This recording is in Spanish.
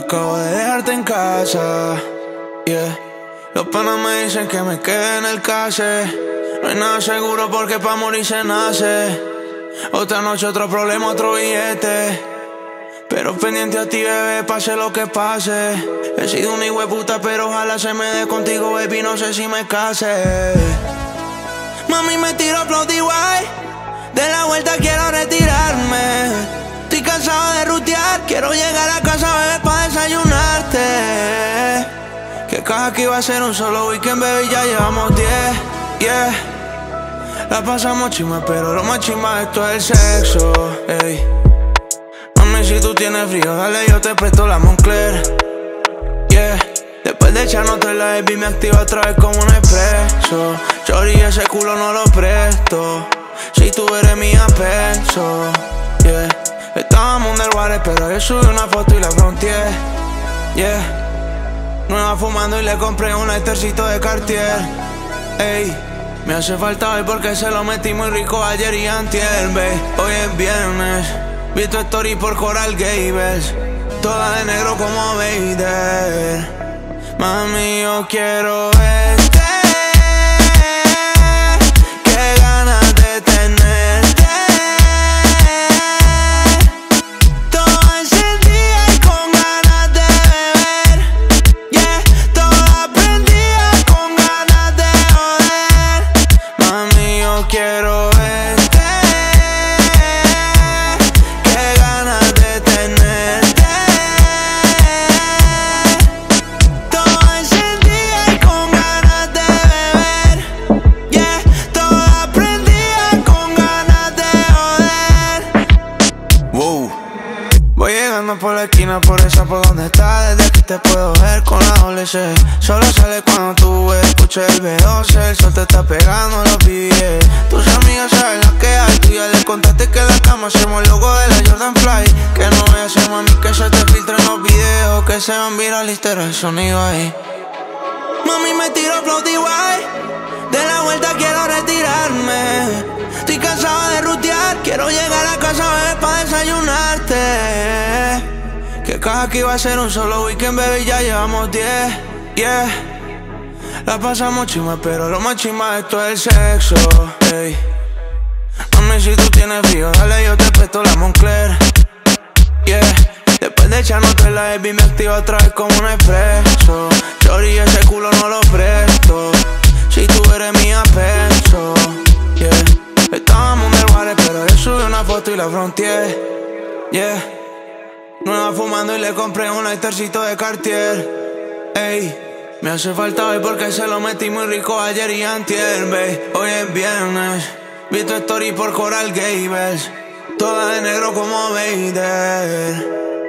Acabo de dejarte en casa, yeah. Los panas me dicen que me quede en el case. No hay nada seguro porque pa' morir se nace. Otra noche, otro problema, otro billete. Pero pendiente a ti, bebé, pase lo que pase. He sido un hijueputa, pero ojalá se me dé contigo, baby, no sé si me case. Mami, me tiro flow DY. De la vuelta quiero retirarme. Estoy cansado de rutear. Quiero llegar a casa, bebé, pa' desayunarte. Que caja que iba a ser un solo weekend, baby, ya llevamos 10, yeah. La pasamos chima, pero lo más chima esto es el sexo, ey. Mami, si tú tienes frío, dale, yo te presto la Moncler, yeah. Después de echarnos tres, la baby me activa otra vez como un expreso. Chori, ese culo no lo presto. Si tú eres mía, penso, yeah. Estábamos en el water, pero yo subí una foto y la fronteé, yeah. Nueva fumando y le compré un estercito de Cartier, ey. Me hace falta hoy porque se lo metí muy rico ayer y antier, babe. Hoy es viernes, vi tu story por Coral Gables. Toda de negro como Vader. Mami, yo quiero verte. Qué ganas de tenerte. Todo ese día y con ganas de beber, yeah. Toda prendida con ganas de joder. Mami, yo quiero verte. Qué ganas de tenerte. Todo ese día y con ganas de beber, yeah. Toda prendida con ganas de joder. Wow. Voy llegando por la esquina, por esa por donde está. Desde aquí te puedo ver con la OLC. Solo sale cuando tú escuches el B12. El sol te está pegando los pies. Tus amigas saben lo que hay. Tú ya le contaste que en la cama hacemos el logo de la Jordan Fly. Que no voy a hacer, mami, que se te filtren los videos. Que se van viralister el sonido ahí. Mami, me tiro flow DY. De la vuelta quiero retirarme. Estoy cansado de rutear. Quiero llegar a casa, bebé, pa' desayunarte. Que caja que iba a ser un solo weekend, baby, ya llevamos 10, yeah. La pasamos chima, pero lo más chima esto es el sexo, ey. Mami, si tú tienes frío, dale, yo te presto la Moncler, yeah. Después de echarnos tres, la baby me activa otra vez como un expreso. Chori, ese culo no lo presto. Si tú eres mía, penso, yeah. Estábamos en el water, pero yo subí una foto y la fronteé, yeah. Nueva fumando y le compré un estercito de Cartier, ey. Me hace falta hoy porque se lo metí muy rico ayer y antier, babe. Hoy es viernes, vi tu story por Coral Gables. Toda de negro como Vader.